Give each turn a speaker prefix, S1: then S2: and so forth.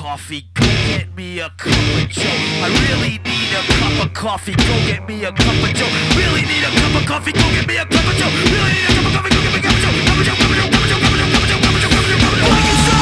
S1: coffee. Go get me a cup of Joe. I really need a cup of coffee. Go get me a cup of Joe. Really need a cup of coffee. Go get me a cup of Joe. Really need a cup of coffee. Go get me a cup of Joe. Cup of Joe. Cup of Joe. Cup of Joe. Cup of Joe. Cup of Joe. Cup of Joe. Cup of Joe. Cup of Joe. Cup of Joe.